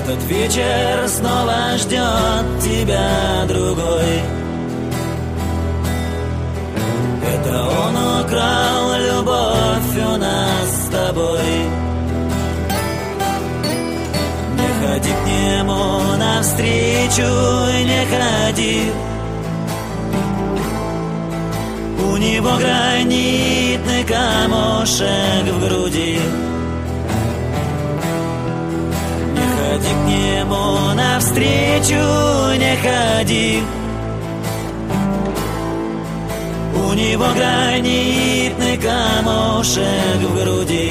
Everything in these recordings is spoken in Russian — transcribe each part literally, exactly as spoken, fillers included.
Этот вечер снова ждет тебя другой. Это он украл любовь у нас с тобой. Не ходи к нему навстречу, не ходи. У него гранитный камушек в груди. Не ходи к нему навстречу, не ходи. У него гранитный камушек в груди.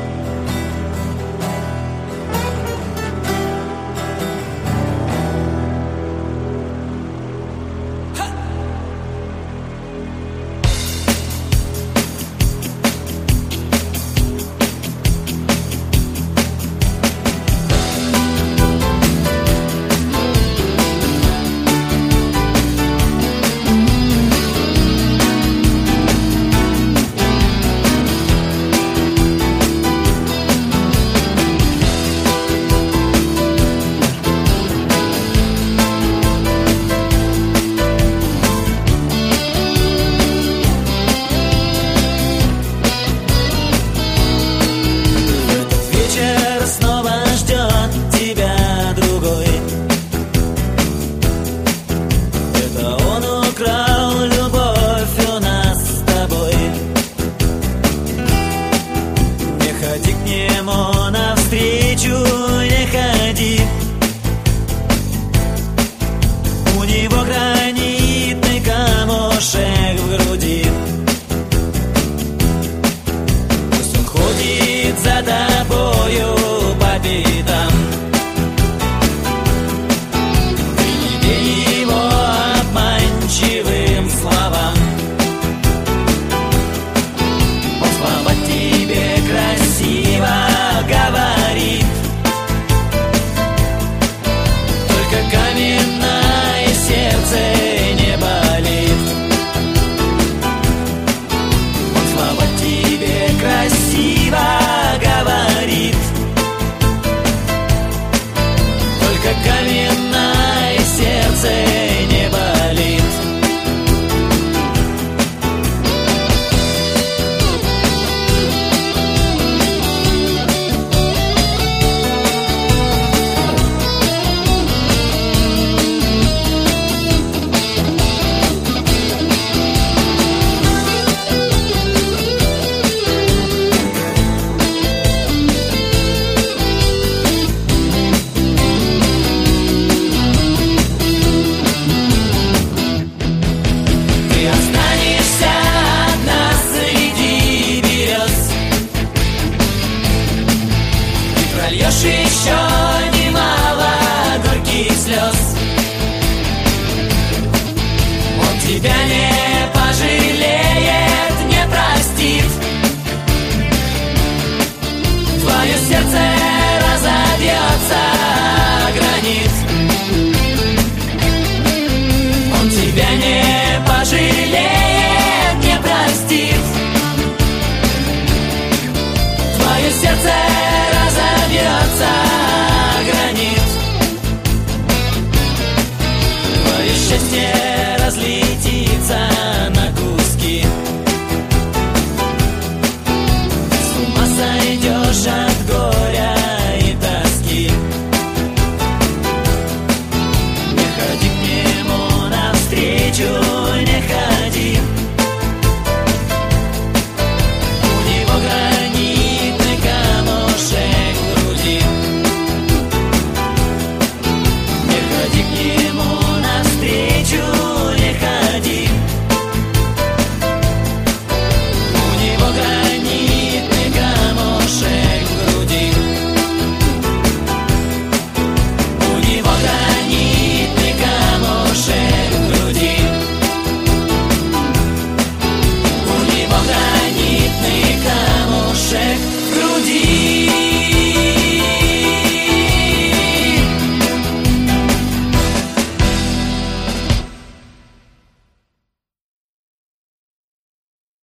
За тобою по пятам. Ты не верь его обманчивым словам. Он слова тебе красиво говорит, только каменное сердце не болит. Он слова тебе красиво говорит, только каменное сердце не болит. Прольешь еще